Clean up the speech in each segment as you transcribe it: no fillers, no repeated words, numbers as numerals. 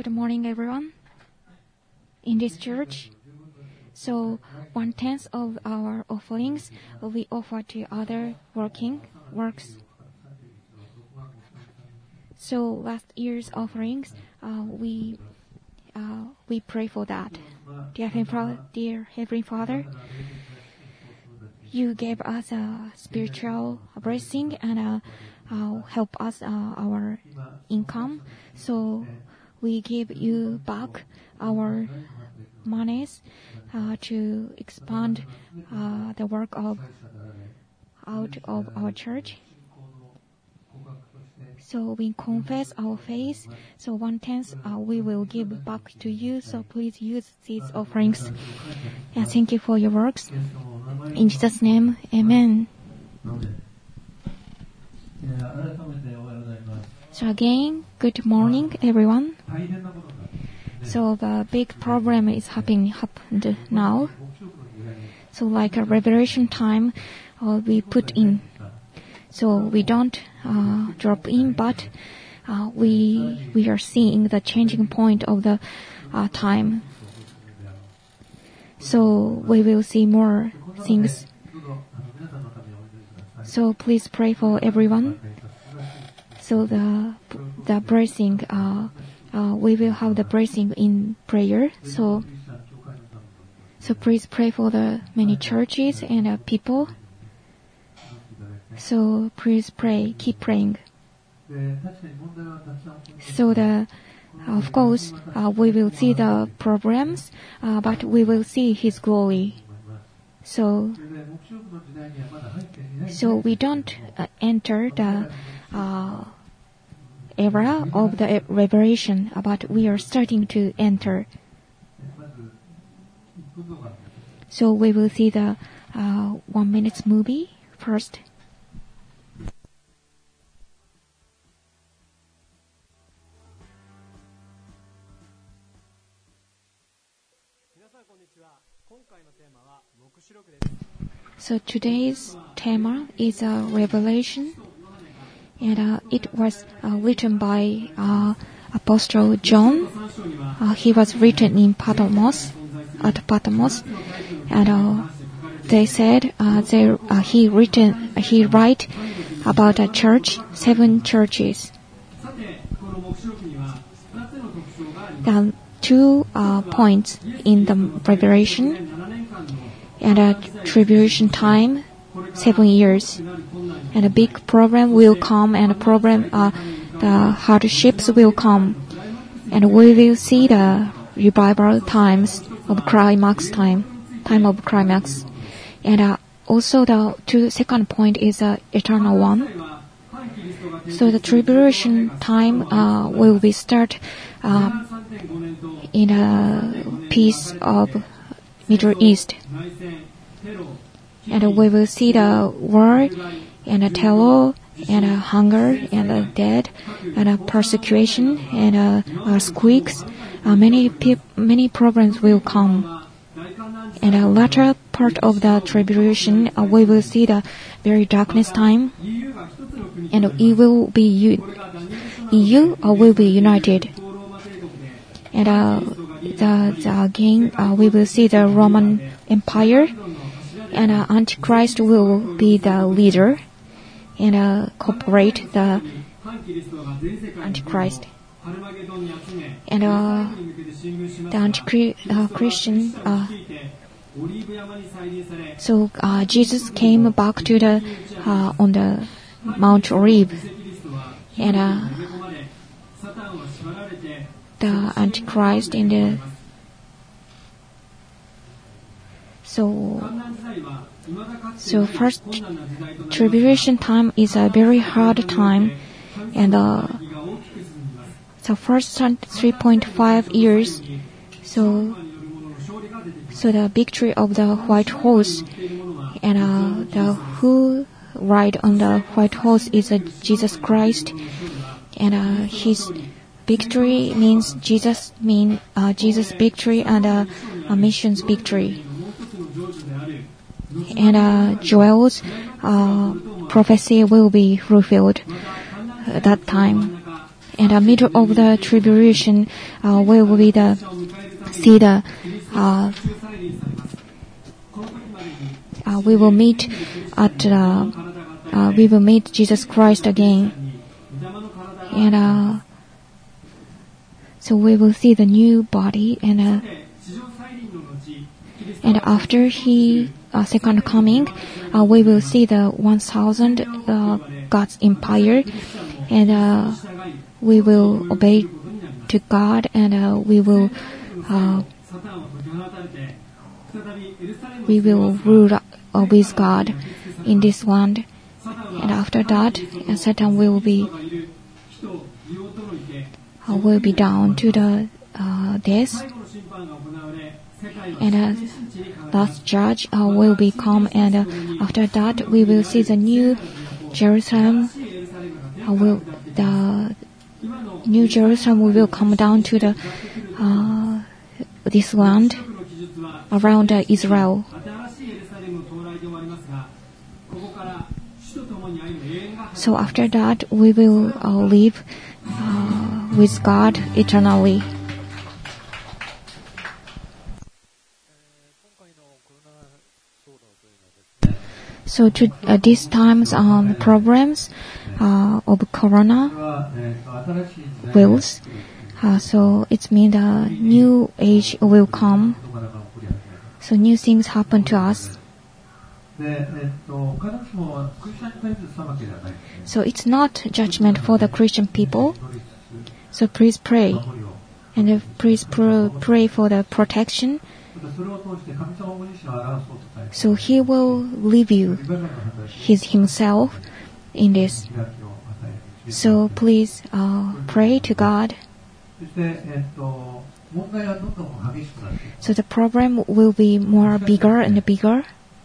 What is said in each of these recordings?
Good morning, everyone. In this church, so 1/10 of our offerings will be offered to other works. So last year's offerings, we pray for that. Dear Heavenly Father, you gave us a spiritual blessing and help us our income. So we give you back our monies to expand the work out of our church. So we confess our faith. So 1/10 we will give back to you. So please use these offerings. And thank you for your works. In Jesus' name, Amen. So again, good morning, everyone. So the big problem is happened now. So like a revelation time, we put in. So we don't drop in, but we are seeing the changing point of the time. So we will see more things. So please pray for everyone. So the blessing, we will have the blessing in prayer. So please pray for the many churches and people. So please pray, keep praying. So of course, we will see the problems, but we will see His glory. So we don't enter the era of the revelation, but we are starting to enter. So we will see the 1 minute movie first. So today's theme is Revelation, and it was written by Apostle John. He was written in Patmos, and they said he write about a church, 7 churches. There are 2 points in the Revelation. And a tribulation time, 7 years. And a big problem will come, and the hardships will come. And we will see the revival times of time of climax. And also the second point is eternal one. So the tribulation time will be start in a peace of Middle East. And we will see the war and terror and hunger and death and persecution and earthquakes. Many problems will come. And the latter part of the tribulation, we will see the very darkness time. And it will be EU will be united. And again, we will see the Roman Empire, and Antichrist will be the leader, and cooperate the Antichrist. And the Antichrist, so Jesus came back to the on the Mount Olive, and the Antichrist in the so first tribulation time is a very hard time, and the first 3.5 years, so the victory of the white horse, and the who ride on the white horse is Jesus Christ, and his victory means Jesus victory and mission's victory. And Joel's prophecy will be fulfilled at that time. in the middle of the tribulation, we will be we will meet we will meet Jesus Christ again, and so we will see the new body, and after His second coming, we will see the 1,000 God's empire, and we will obey to God, and we will rule with God in this land. And after that, Satan will be down to the death, and last judge will be come, and after that we will see the new Jerusalem. The new Jerusalem will come down to the this land around Israel. So after that, we will live with God eternally. So to these times programs of Corona wills, so it means a new age will come. So new things happen to us. So it's not judgment for the Christian people. So please pray, and please pray for the protection. So He will leave you Himself in this. So please pray to God. So the problem will be more bigger and bigger.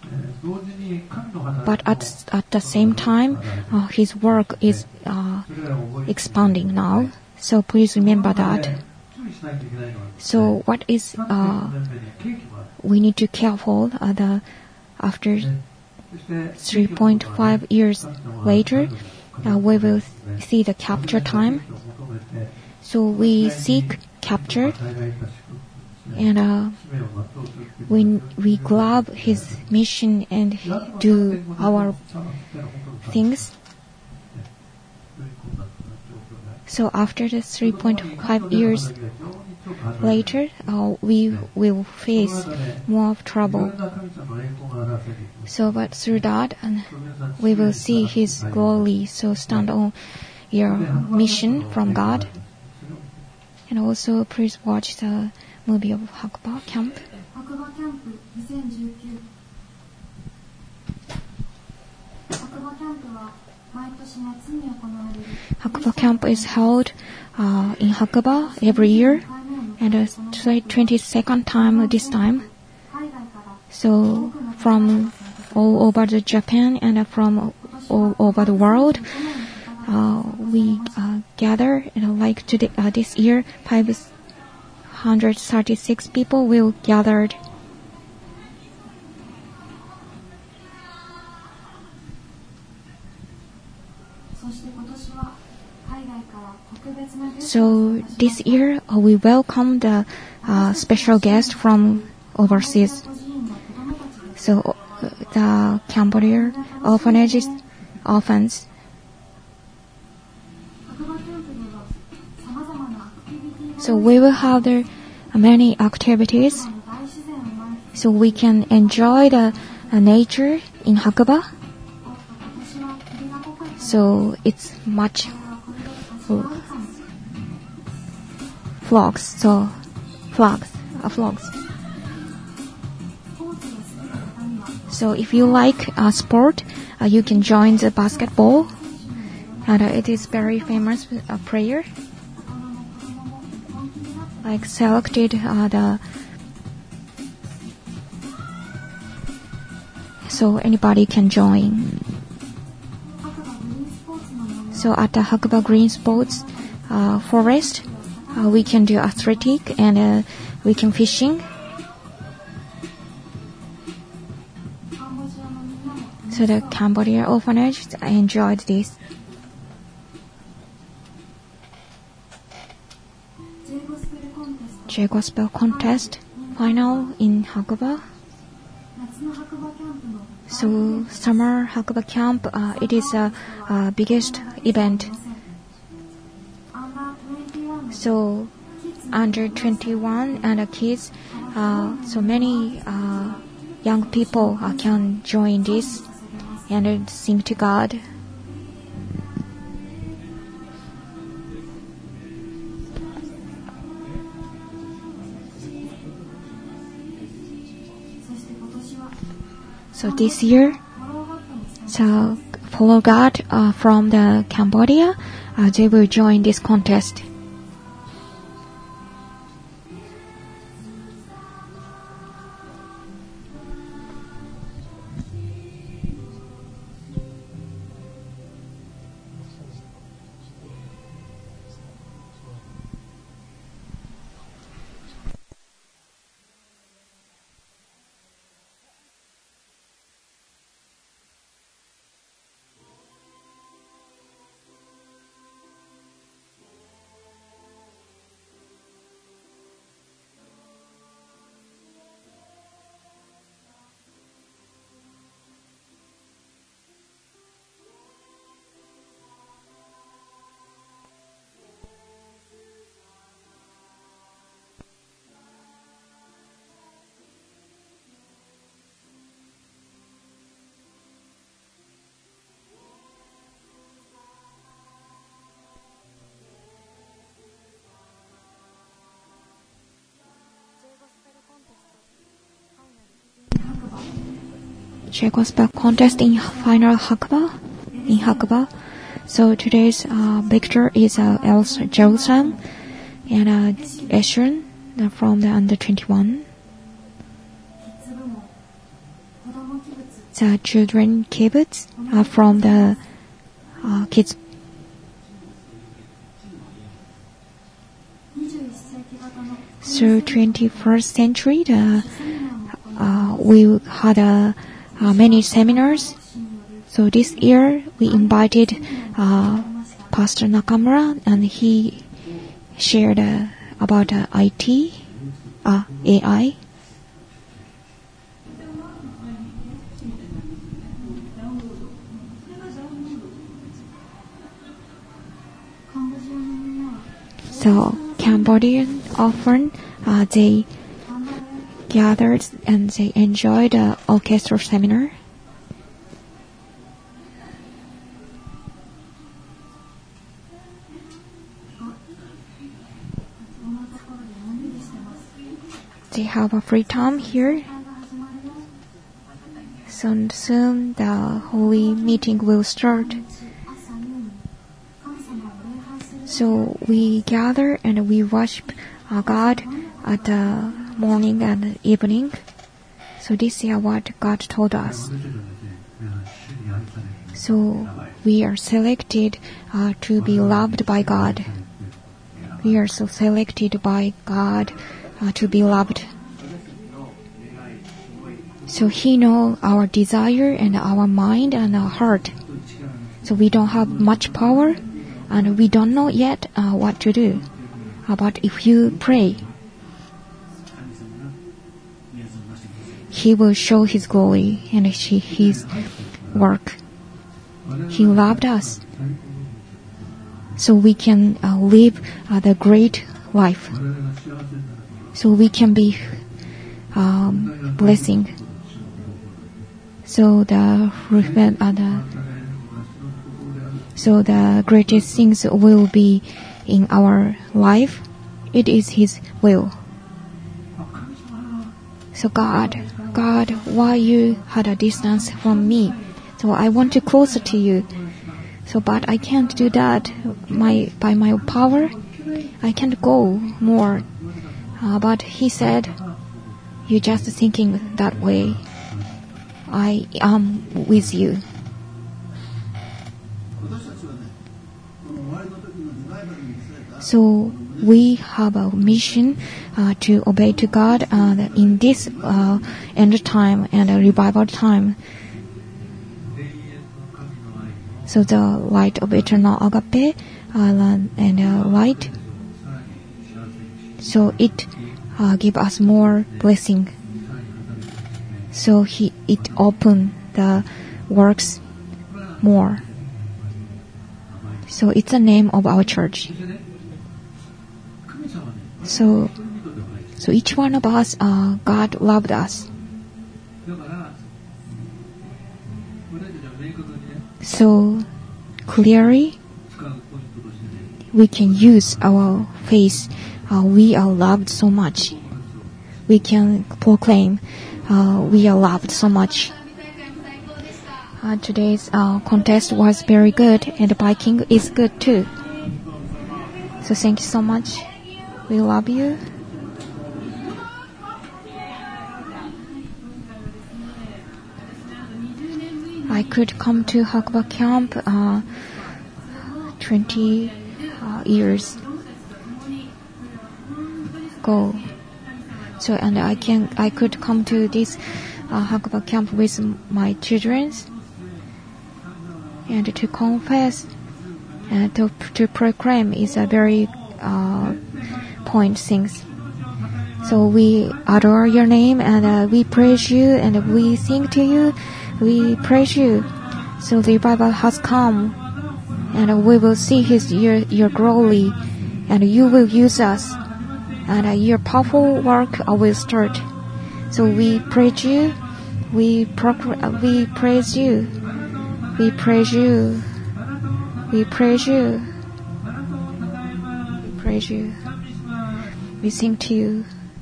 But at the same time, His work is expanding now. So please remember that. So what is we need to careful after 3.5 years later, we will see the capture time. So we seek capture, and we grab His mission and do our things. So after the 3.5 years later, we will face more trouble. So but through that, we will see His glory. So stand on your mission from God. And also please watch the movie of Hakuba Camp. Hakuba Camp is held in Hakuba every year, and it's the 22nd time this time. So from all over the Japan and from all over the world, we gather, and like today, this year, 536 people will gathered. So this year we welcome the special guest from overseas. So the Cambodia orphans. So we will have there many activities, so we can enjoy the nature in Hakuba. So it's much vlogs. So if you like sport, you can join the basketball, and it is very famous player. Like selected so anybody can join. So at the Hakuba Green Sports Forest, we can do athletic, and we can fishing. So the Cambodia orphanage enjoyed this. J-Gospel Contest final in Hakuba. So summer Hakuba camp, it is a biggest event. So under 21 and kids, so many young people can join this and sing to God. So this year, so Follow God from the Cambodia, they will join this contest. J-Gospel contest in final Hakuba. So today's victor is Elsa Jerusalem and Eshron from the under 21. The children kibbutz from the kids. So 21st century, we had many seminars. So this year we invited Pastor Nakamura, and he shared about IT, AI. So Cambodian often they gathered and they enjoyed the orchestra seminar. They have a free time here. So soon the holy meeting will start. So we gather and we worship God at the morning and evening. So this is what God told us. So we are selected to be loved by God. We are so selected by God to be loved. So He knows our desire and our mind and our heart. So we don't have much power and we don't know yet what to do. But if you pray, He will show His glory and His work. He loved us, so we can live the great life. So we can be blessing. So the greatest things will be in our life. It is His will. So God, why you had a distance from me? So I want to closer to you. So, but I can't do that. By my power, I can't go more. But He said, you're just thinking that way. I am with you. So we have a mission to obey to God in this end time and revival time. So the light of eternal agape and light. So it give us more blessing. So it open the works more. So it's the name of our church. So each one of us, God loved us. So clearly, we can use our faith. We are loved so much. We can proclaim, we are loved so much. Today's contest was very good, and the biking is good too. So thank you so much. We love you. I could come to Hakuba camp 20 years ago. So and I could come to this Hakuba camp with my children and to confess and to proclaim is a very point things. So we adore your name and we praise you and we sing to you. We praise you. So the revival has come, and we will see your glory, and you will use us, and your powerful work will start. So we praise you. We praise you. We praise you. We praise you. We praise you. We sing to you.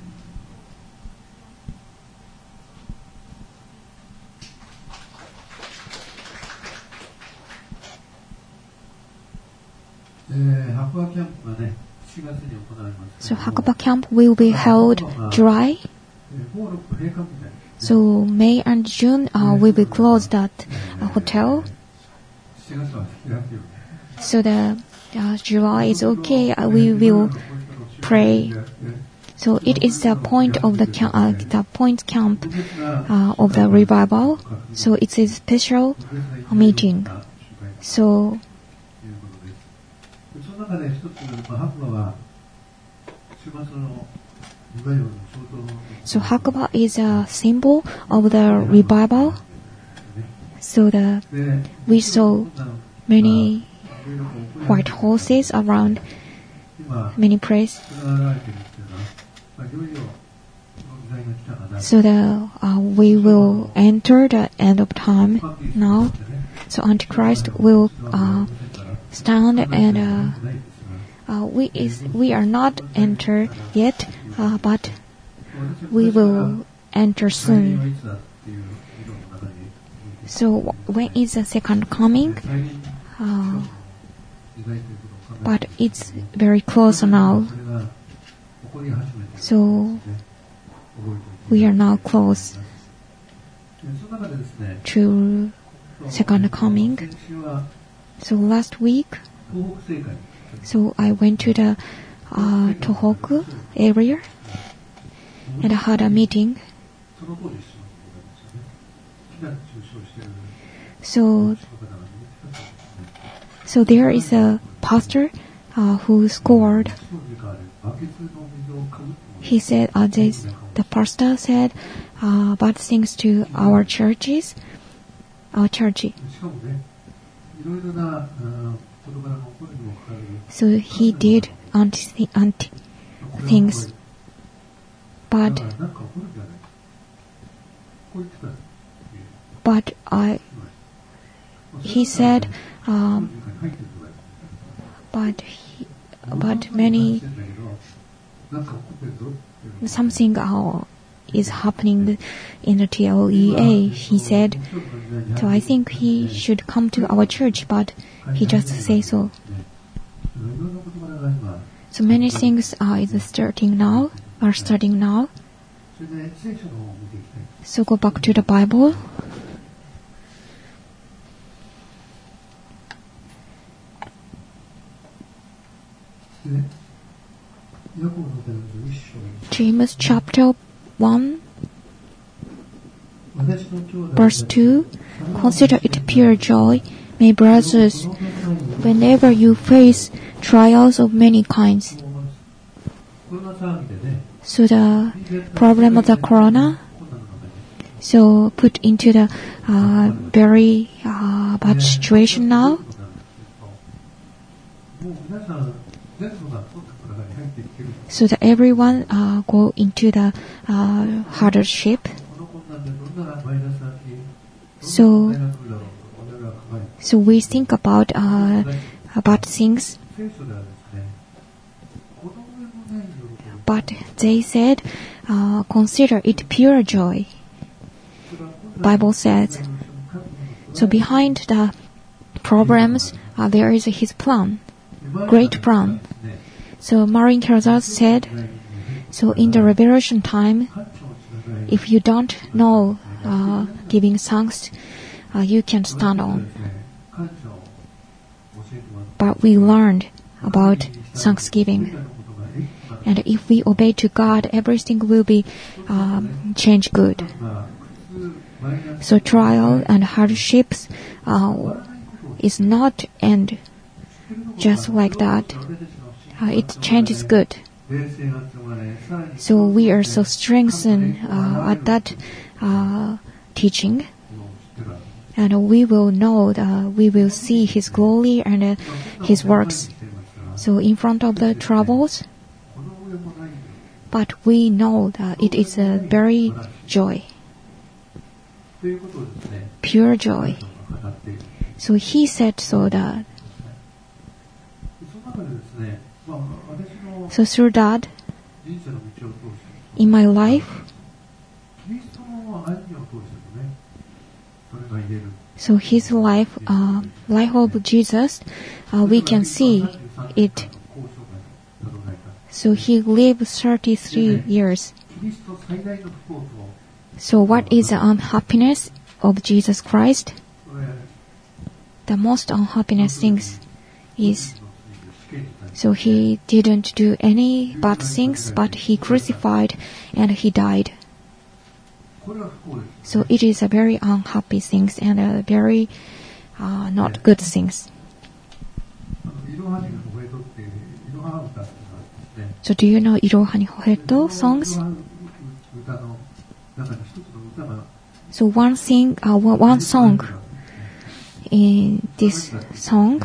So Hakuba camp will be held July. So May and June will be closed at a hotel. So the July is okay. We will pray. So it is the point of the point camp of the revival. So it's a special meeting. So Hakuba is a symbol of the revival. So we saw many white horses around many places. So we will enter the end of time now. So Antichrist will stand and we are not enter yet, but we will enter soon. So when is the second coming? But it's very close now. So we are now close to second coming. So last week, so I went to the Tohoku area and I had a meeting. So there is a pastor who scored. He said, the pastor said bad things to our churches, our church. So he did anti things, but he said, but many something is happening in the TLEA. He said, so I think he should come to our church, but he just say so. So many things are starting now. So go back to the Bible. James chapter 1, verse 2. Consider it pure joy, my brothers, whenever you face trials of many kinds. So the problem of the corona, so put into the very bad situation now. So that everyone go into the hardship. So we think about things. But they said, consider it pure joy. Bible says. So behind the problems, there is His plan, great plan. So Martin Luther said, so in the Revelation time, if you don't know giving thanks, you can stand on. But we learned about thanksgiving. And if we obey to God, everything will be changed good. So trial and hardships is not end just like that. It changes good. So we are so strengthened at that teaching. And we will know that we will see His glory and His works. So in front of the troubles, but we know that it is a very joy, pure joy. So he said so that. So through that, in my life, so his life, life of Jesus, we can see it. So he lived 33 years. So what is the unhappiness of Jesus Christ? The most unhappiness things is, so he didn't do any bad things, but he crucified and he died. So it is a very unhappy things and a very not good things. So do you know Iroha ni Hoheto songs? So one song in this song.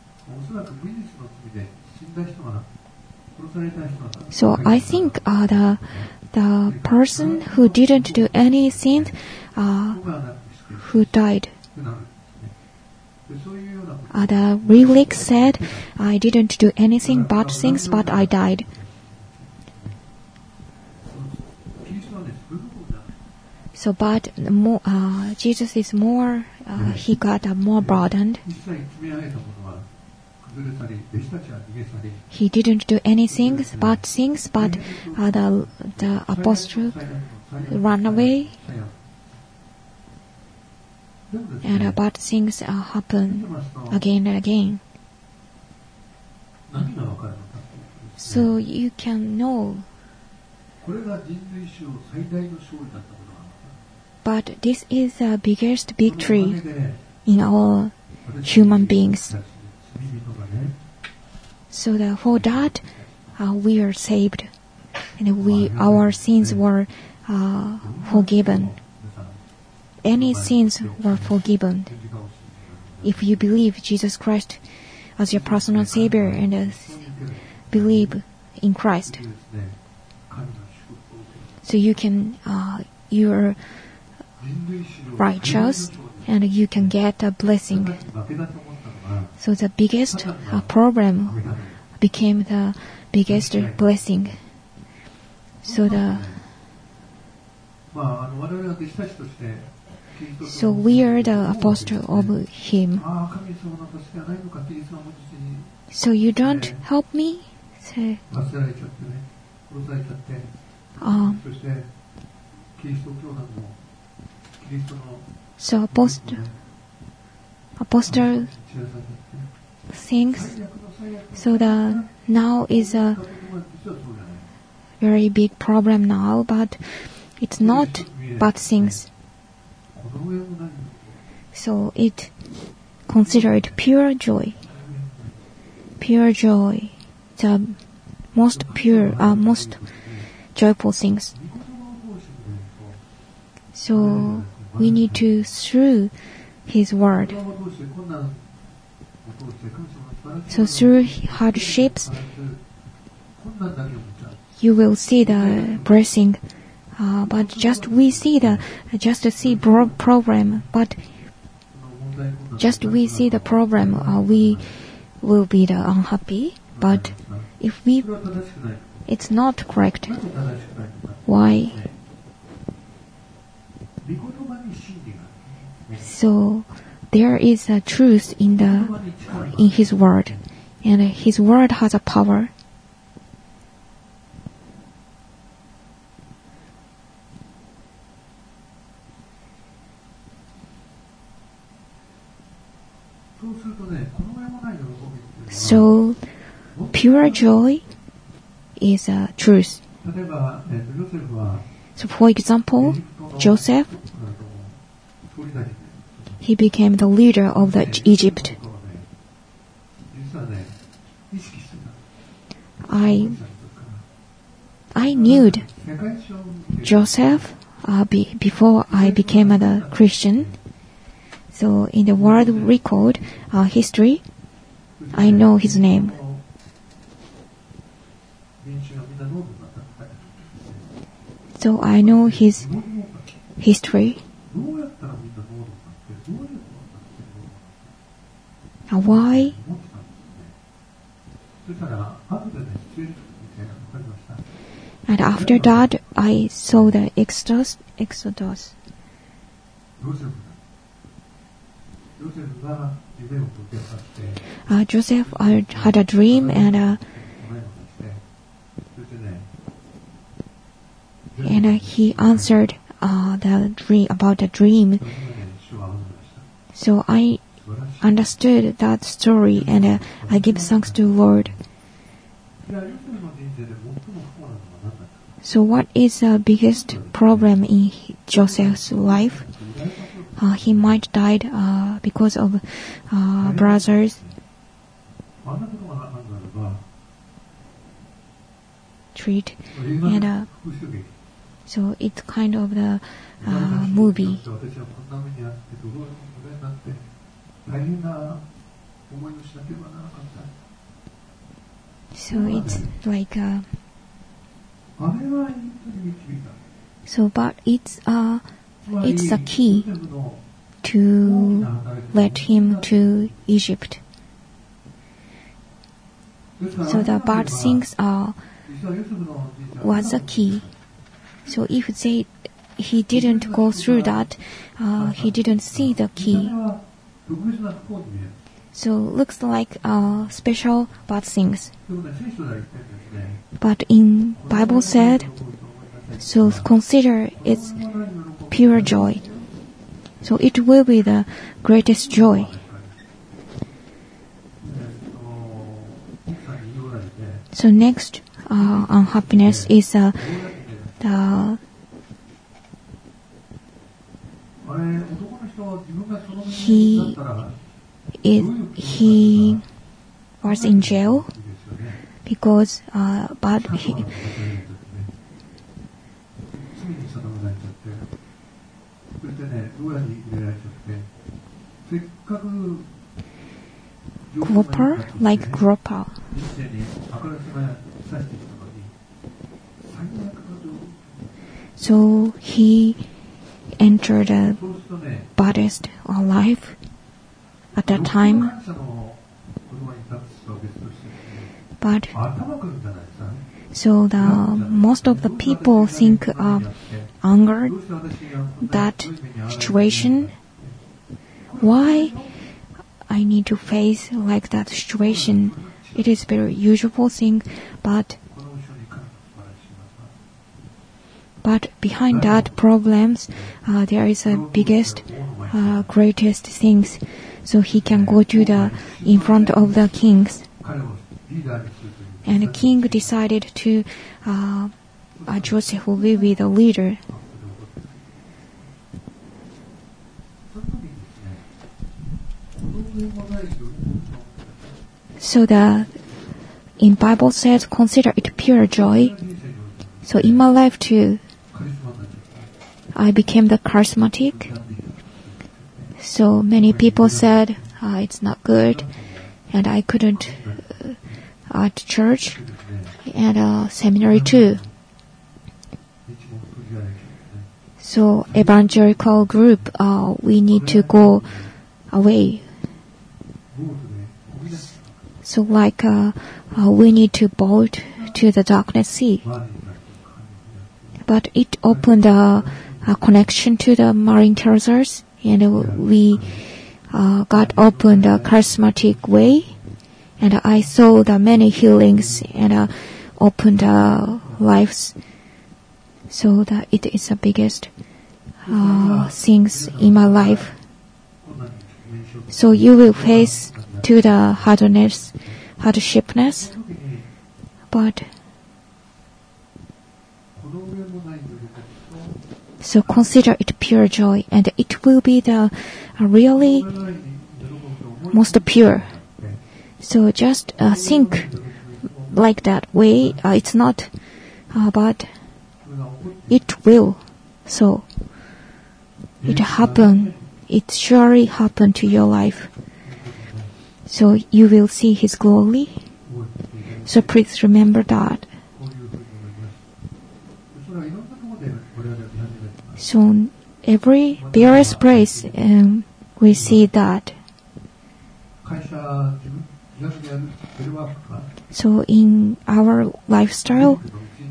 So I think the person who didn't do any sin, who died. The lyrics said, I didn't do anything bad things, but I died. So, but more, Jesus is more, he got more burdened. He didn't do anything, bad things, but the apostle ran away. And bad things happen again and again. So you can know. But this is the biggest victory in all human beings. So for that, we are saved, and our sins were forgiven. Any sins were forgiven if you believe Jesus Christ as your personal Savior and believe in Christ. So you can, you're righteous and you can get a blessing. So the biggest problem became the biggest blessing. So we are the apostle of Him. So you don't help me? So apostle thinks, so now is a very big problem now, but it's not bad things. So it considered pure joy. Pure joy. The most pure, most joyful things. So we need to through His word. So through hardships, you will see the blessing. But just see problem. But just we see the problem, we will be the unhappy. But if it's not correct. Why? So there is a truth in His word, and His word has a power. So pure joy is a truth. So for example, Joseph, he became the leader of Egypt. I knew Joseph before I became a Christian. So in the world record history, I know his name. So I know his history. Why? And after that, I saw the Exodus. Joseph had a dream, and he answered the dream about the dream. So I understood that story, and I give thanks to the Lord. So what is the biggest problem in Joseph's life? He might died because of brothers. Treat, and so it's kind of the movie. So it's like but it's a key to let him to Egypt. So the bad things was a key. So if he didn't go through that, he didn't see the key. So looks like special bad things. But in Bible said, so consider it's pure joy. So it will be the greatest joy. So next unhappiness is he was in jail because Gropper. So he entered the baddest life at that time. But so most of the people think anger that situation. Why I need to face like that situation? It is very usual thing, but behind that problems, there is a biggest, greatest things. So he can go to in front of the kings, and the king decided to Joseph will be the leader. So in Bible says, consider it pure joy. So in my life too, I became the charismatic. So many people said it's not good, and I couldn't at church and seminary too. So evangelical group, we need to go away. So like we need to bolt to the darkness sea. But it opened a connection to the marine carousers, and we got opened a charismatic way, and I saw the many healings and opened lives. So that it is the biggest things in my life. So you will face to the hardshipness, but so consider it pure joy, and it will be the really most pure. So just think like that way. It's not, but it will. So it happen. It surely happen to your life. So you will see His glory. So please remember that. So every various place we see that. So in our lifestyle,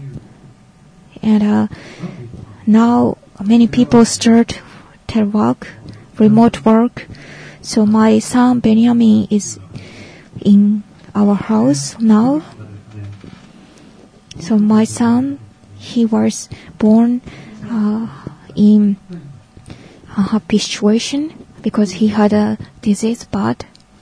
and now many people start telework, remote work. So my son Benjamin is in our house now. So my son, he was born in a happy situation because he had a disease, but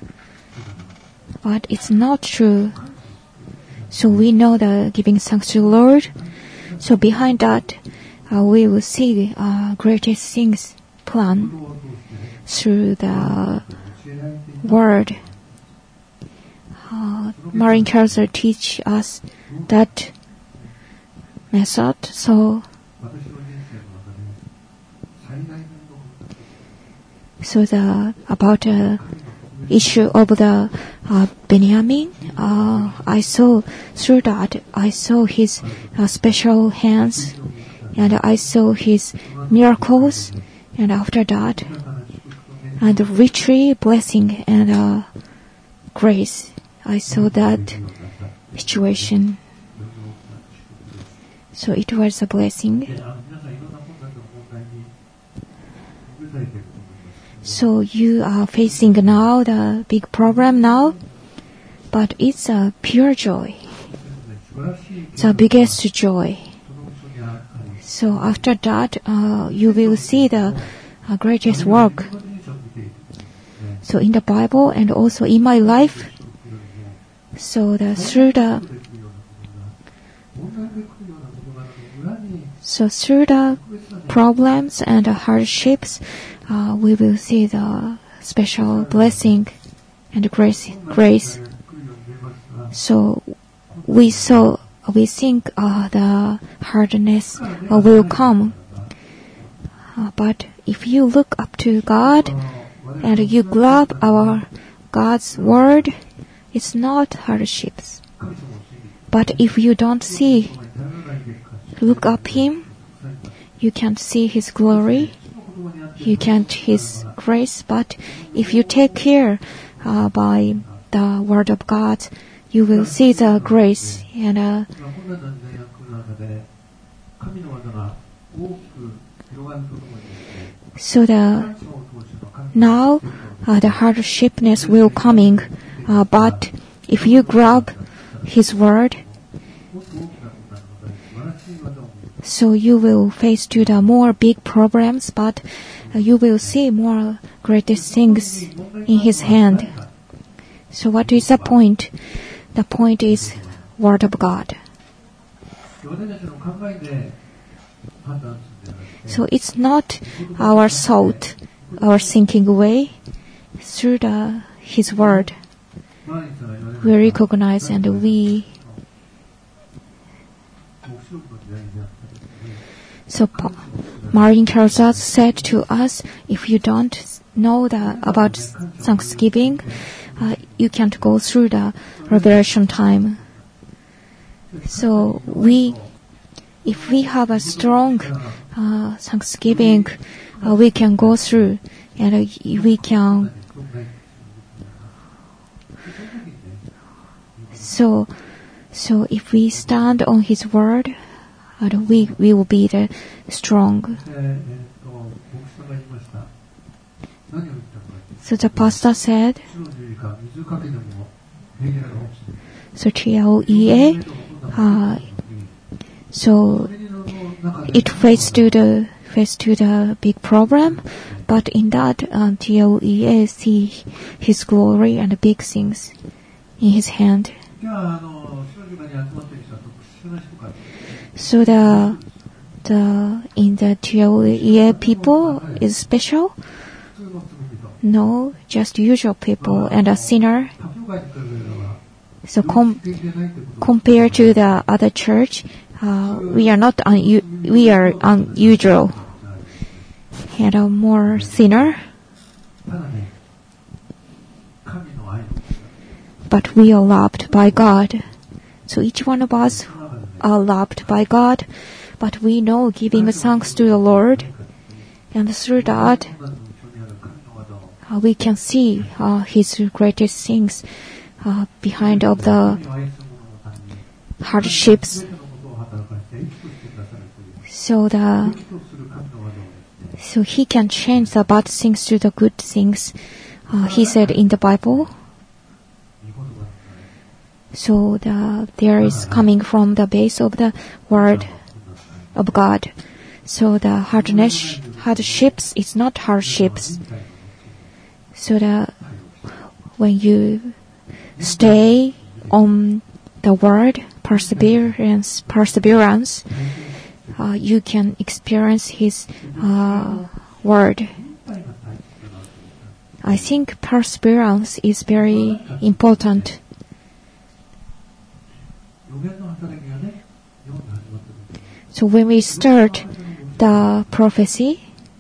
it's not true. So we know the giving thanks to the Lord. So behind that, we will see greatest things plan through the Word. Marine Carousel teach us that method. So about the issue of the Benjamin, I saw through that. I saw his special hands, and I saw his miracles, and after that, and richly blessing and grace. I saw that situation. So it was a blessing. So you are facing now the big problem now, but it's a pure joy. The biggest joy. So after that, you will see the greatest work. So in the Bible and also in my life, so through the problems and the hardships, we will see the special blessing and grace. So we think the hardness will come. But if you look up to God and you grab our God's word, it's not hardships. But if you don't look up Him, you can't see His glory, you can't His grace. But if you take care by the word of God, you will see the grace and so now the hardshipness will coming, but if you grab His word, so you will face to the more big problems, but you will see more greatest things in His hand. So what is the point? The point is Word of God. So it's not our thought, our thinking way, through His Word. we recognize and we. So Martin tells us, said to us, if you don't know about Thanksgiving, you can't go through the revelation time. So if we have a strong Thanksgiving, we can go through and we can. So if we stand on His word, we will be strong. So the pastor said, so TLEA, so it faced to the big problem, but in that TLEA see His glory and big things in His hand. So the in the TLEA people is special? No, just usual people and a sinner. So compared to the other church, we are not we are unusual and a more sinner. But we are loved by God. So each one of us are loved by God, but we know giving thanks to the Lord, and through that we can see His greatest things behind of the hardships. So He can change the bad things to the good things. He said in the Bible. So there is coming from the base of the word of God. So the hardships is not hardships. So when you stay on the word, perseverance, you can experience His word. I think perseverance is very important. So when we start the prophecy,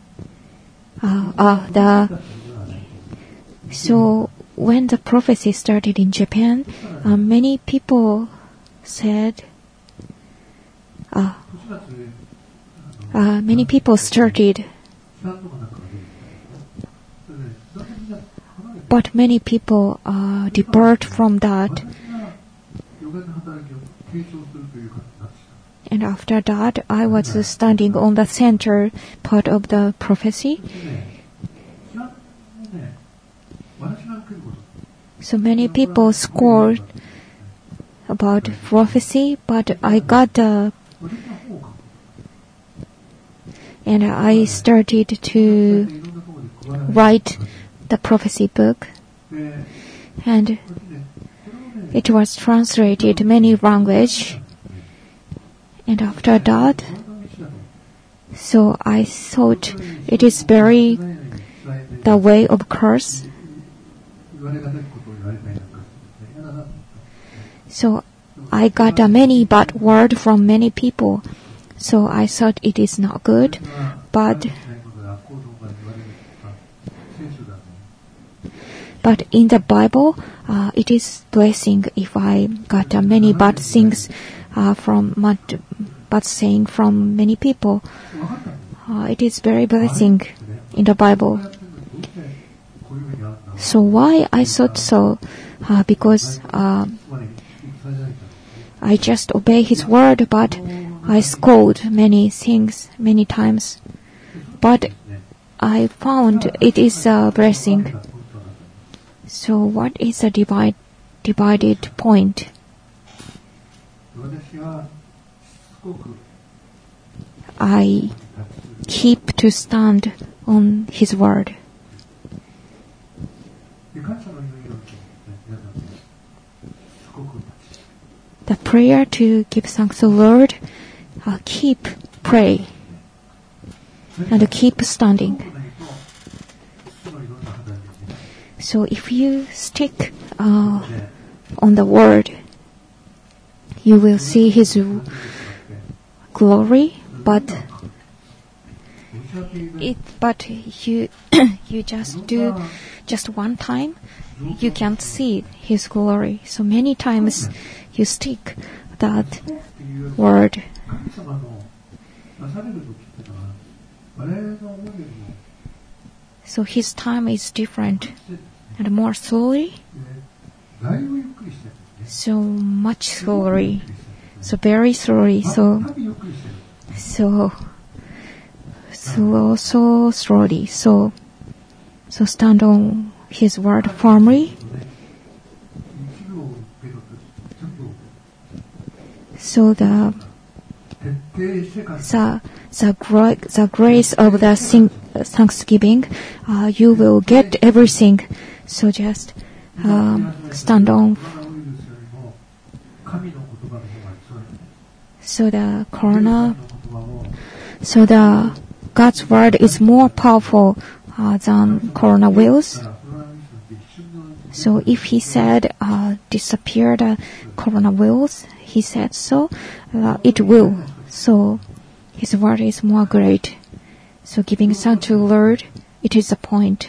so when the prophecy started in Japan, many people said, many people started, but many people depart from that. And after that, I was standing on the center part of the prophecy. So many people scored about prophecy, but I got and I started to write the prophecy book, and it was translated many languages. And after that, so I thought it is very the way of curse. So I got many bad words from many people. So I thought it is not good, but in the Bible, it is blessing if I got many bad things bad saying from many people. It is very blessing in the Bible. So why I thought so? Because I just obey His word, but I scold many things many times. But I found it is a blessing. So what is the divided point? I keep to stand on His word. The prayer to give thanks to the Lord, keep pray and keep standing. So if you stick on the word, you will see his glory, but you you just do just one time, you can't see his glory. So many times you stick that word. So his time is different and more slowly. So much slowly. So very slowly. So slowly. So stand on his word firmly. So the grace of the thanksgiving, you will get everything. So just stand on. So the God's word is more powerful than corona wheels. So if he said disappear the corona wheels, he said so, it will. So his word is more great. So giving thanks to the Lord, it is the point.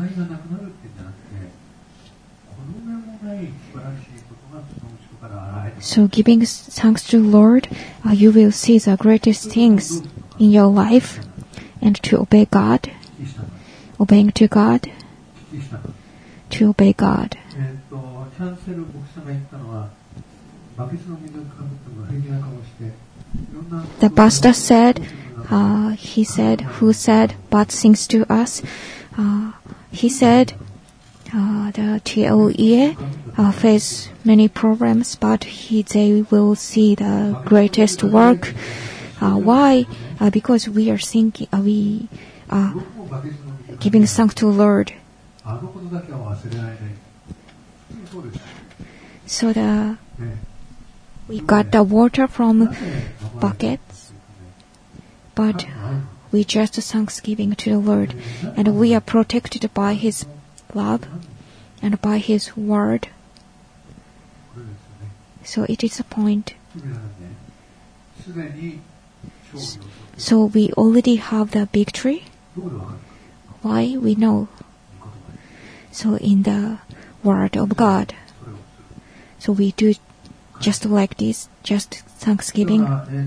So giving thanks to the Lord, you will see the greatest things in your life, and to obey God, obeying to God, to obey God. The pastor said, who said bad things to us, he said, the TOEA face many problems, but they will see the greatest work. Why? Because we are thinking, we are giving thanks to the Lord. So we got the water from buckets, but we just thanksgiving to the Lord, and we are protected by His love and by His word. So it is a point. So we already have the victory. Why? We know. So in the word of God. So we do just like this, just thanksgiving.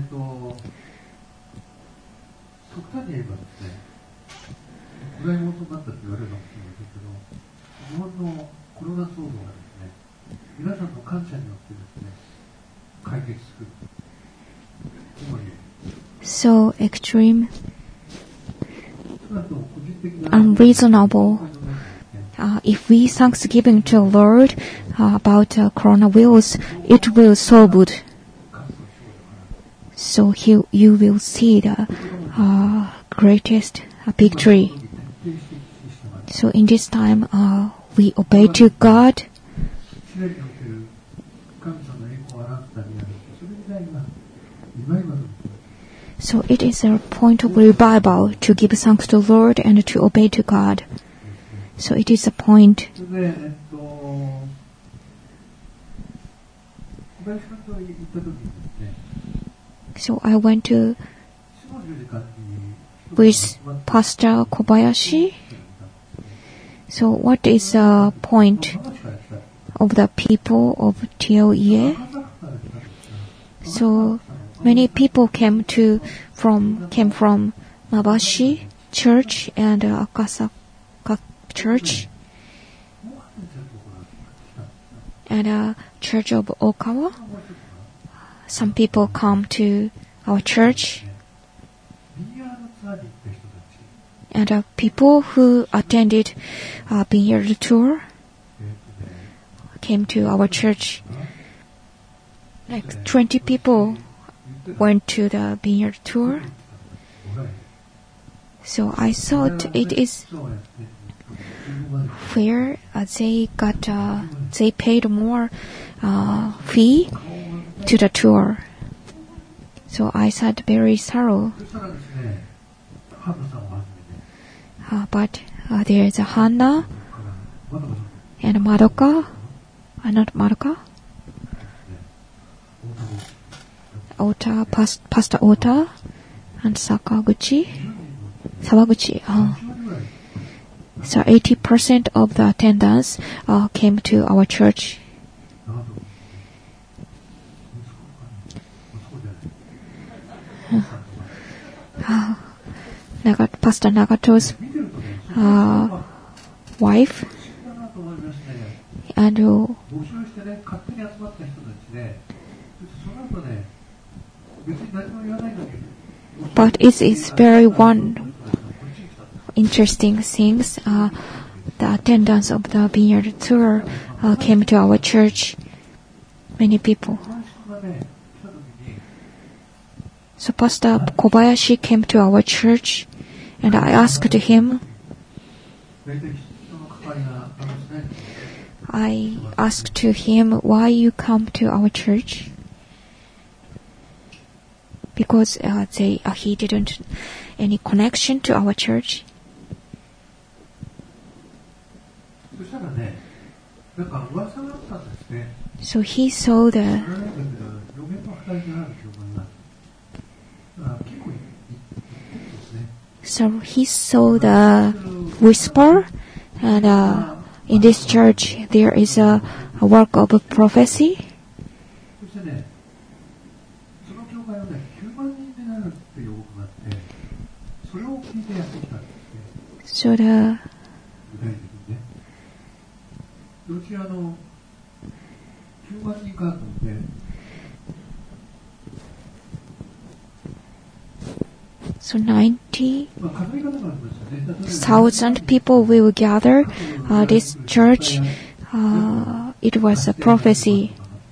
So extreme, unreasonable. If we thanksgiving to the Lord about coronavirus, it will solve it. So you will see the greatest victory. So in this time, we obey to God. So it is a point of revival to give thanks to the Lord and to obey to God. So it is a point. So I went to with Pastor Kobayashi. So what is the point of the people of TOEA? So many people came from Mabashi Church and Akasaka Church and Church of Okawa. Some people come to our church, and people who attended vineyard tour came to our church. Like 20 people went to the vineyard tour. So I thought it is fair. They paid more fee to the tour. So I thought very thorough. But there is a Hannah and Madoka, not Madoka, Ota, Pastor Ota, and Sakaguchi. So 80% of the attendants came to our church. Pastor Nagato's wife and but it is very one interesting things. The attendance of the vineyard tour came to our church. Many people. So Pastor Kobayashi came to our church, and I asked him. Why you come to our church? Because he didn't any connection to our church. So he saw the whisper, and in this church there is a work of prophecy. So So 90,000 people will gather this church. It was a prophecy.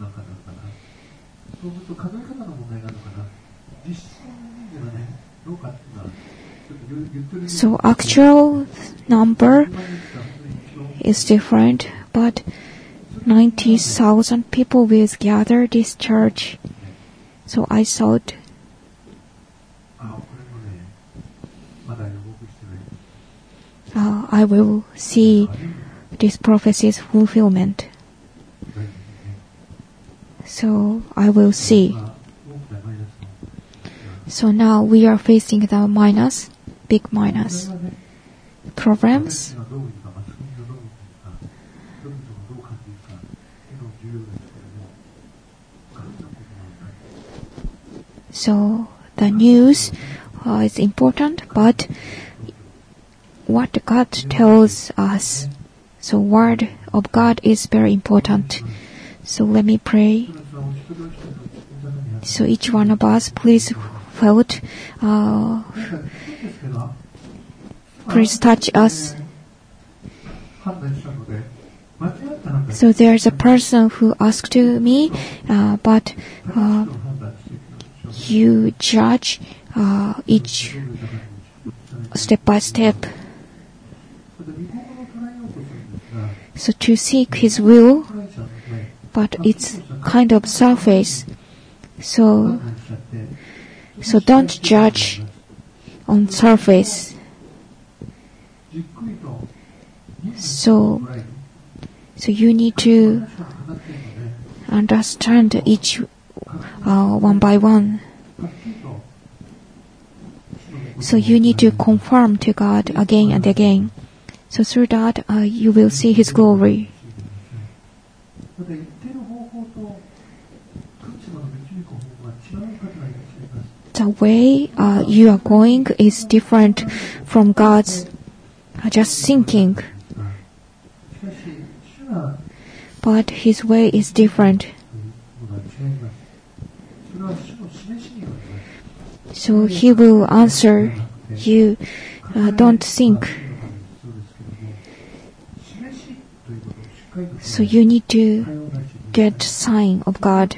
So actual number is different, but 90,000 people will gather this church. So I thought I will see this prophecy's fulfillment. So I will see. So now we are facing the big minus problems. So the news is important, but what God tells us, so word of God is very important. So let me pray. So each one of us, please felt, please touch us. So there's a person who asked me, but you judge each step by step. So to seek His will, but it's kind of surface. So don't judge on surface. So you need to understand each one by one. So you need to conform to God again and again. So through that, you will see His glory. The way you are going is different from God's just thinking. But His way is different. So He will answer you. Don't think. So you need to get sign of God.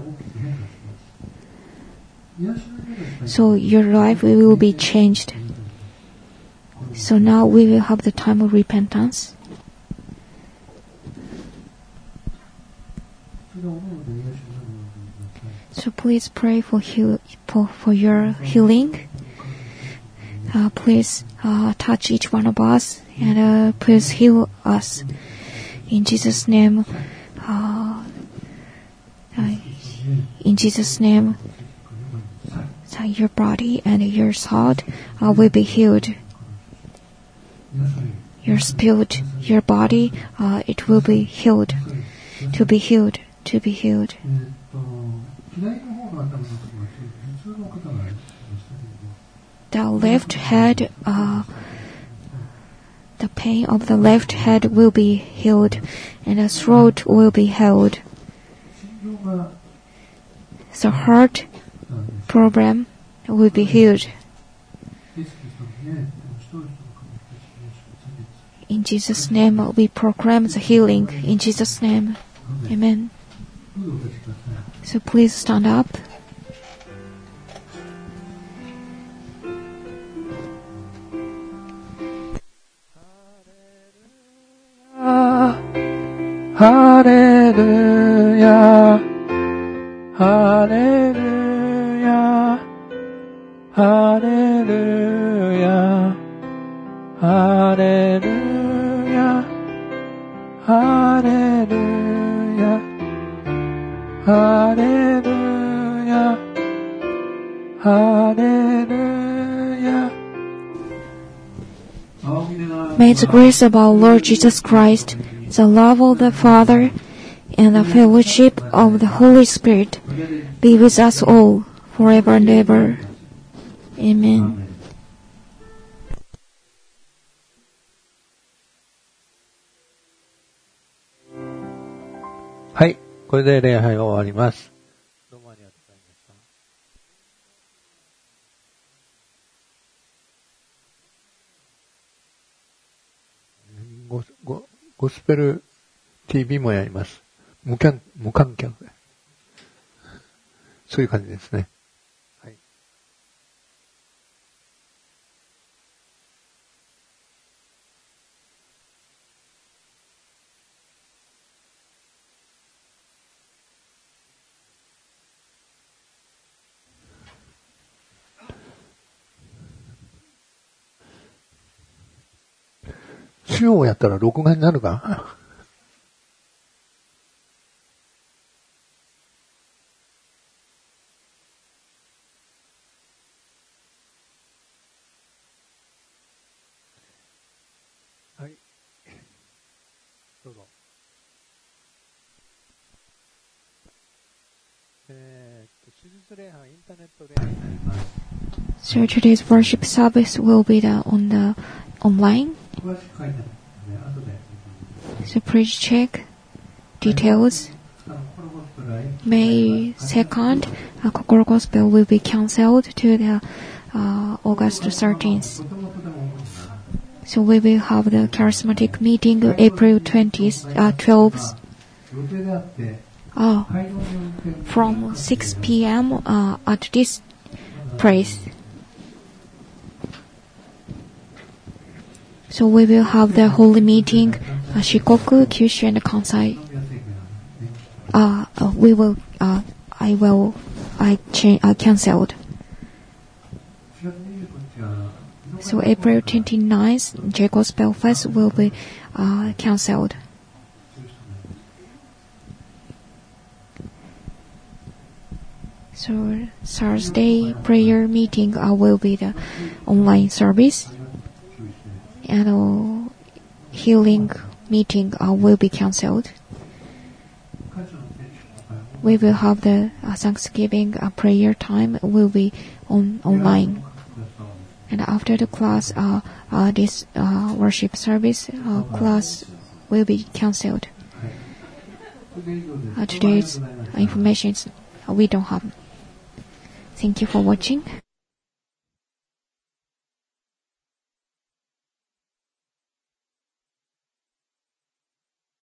So your life will be changed. So now we will have the time of repentance. So please pray for your healing. Please touch each one of us and please heal us. In Jesus' name, your body and your thought will be healed. Your spirit, your body, it will be healed. To be healed. The left head, the pain of the left head will be healed, and the throat will be healed. The heart problem will be healed. In Jesus' name, we proclaim the healing. In Jesus' name, amen. So please stand up. Hallelujah, hallelujah, hallelujah, hallelujah, hallelujah, hallelujah, hallelujah. May the grace of our Lord Jesus Christ, the love of the Father, and the fellowship of the Holy Spirit be with us all, forever and ever. Amen. はい、これで礼拝が終わります。どうもありがとうございました。ゴスペル TV もやります。無観客で。そういう感じですね。はい。主要をやったら録画になるかな。はい。どうぞ。手術礼拝、インターネット礼拝になります。 So today's worship service will be on the online. So please check details. May 2nd, Kokoro Gospel will be cancelled to the August 13th. So we will have the charismatic meeting April 12th. From 6 p.m. At this place. So we will have the holy meeting, Shikoku, Kyushu, and Kansai. I cancelled. So April 29th, J-Gospel Fest will be cancelled. So Thursday prayer meeting will be the online service. And healing meeting will be cancelled. We will have the Thanksgiving prayer time will be online. And after the class, this worship service class will be cancelled. Today's information we don't have. Thank you for watching.